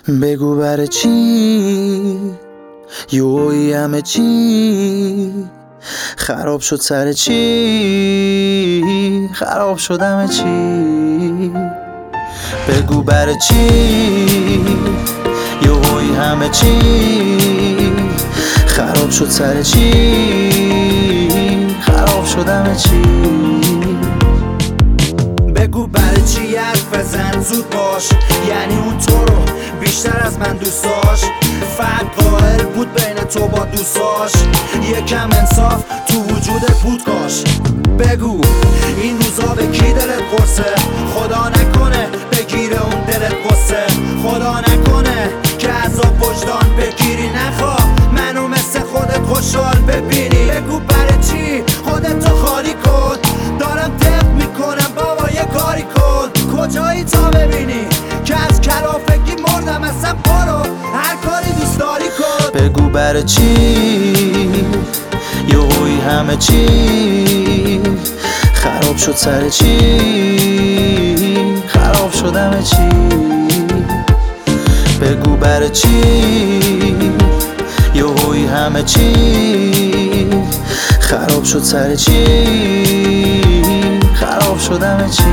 بگو برای چی یوی همه چی خراب شد، سر چی خراب شد همه چی. بگو برای چی یوی همه چی خراب شد، سر چی خراب شد همه چی. بگو برای چی حرف بزن زود باش، یعنی اون تو رو بیشتر از من دوست داشت. فرق قائل بود بین تو با دوستاش، یکم انصاف تو وجود بود کاش. بگو این روزا به کی دلت قرصه، خدا نکنه بگیره اون دلت قصه. خدا نکنه که عذاب وجدان بگیری، نخواه منو مثل خودت خوشحال ببینی. بگو برای چی خودتو خالی کن، دارم دق میکنم بابا یه کاری کن. کجایی تا ببینی که از کلافگی مردم، اصلا برو هر کاری دوست داری کن. بگو برای چی یوی همه چی خراب شد، سر چی خراب شد همه چی. بگو برای چی یوی همه چی خراب شد، سر چی خراب شد همه چی.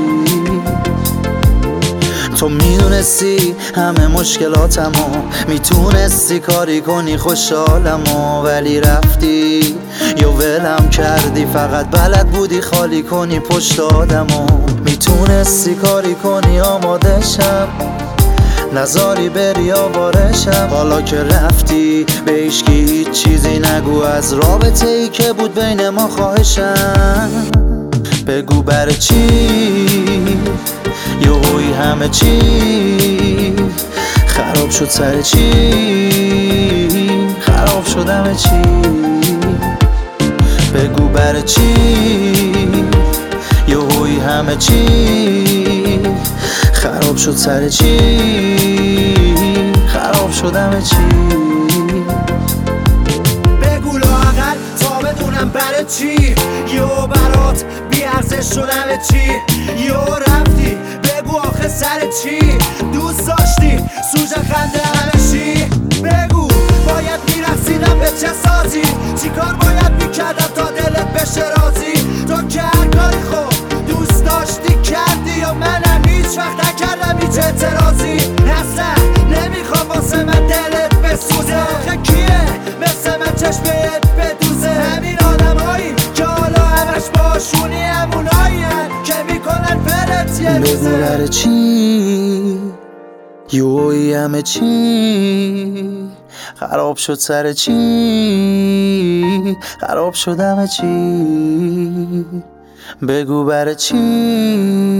تو میدونستی همه مشکلاتمو، میتونستی کاری کنی خوشحالمو، ولی رفتی یا ولم کردی، فقط بلد بودی خالی کنی پشت آدمو. میتونستی کاری کنی آمادشم، نذاری بری آوارشم. حالا که رفتی به هیچکی هیچ چیزی نگو از رابطه ای که بود بین ما، خواهشم. بگو برای چی یوی همه چی خراب شد، سر چی خراب شد همه چی. بگو برای چی یوی همه چی خراب شد، سر چی خراب شد همه چی. بگو لااقل تا بدونم برای چی یو برات بیارزش شد همه چی. یو رفتی بگو آخه سر چی، دوست داشتی سوژه خنده همه چی. بگو باید میرقصیدم به چه سازی، چی کار باید میکردم تا دلت بشه راضی. تو که هر کاری خوب دوست داشتی کردی، یا منم هیچ وقت نکردم هیچ اعتراضی. اصلا نمیخوام واسه من دلت بسوزه، آخه کیه مثل من چشمت بدوزه. همین آدمایی که حالا همش باشونی همونایی که میکنن فرت یه روزه. بگو برای چی یوی همه چی خراب شد، سر چی خراب شد همه چی. بگو برای چی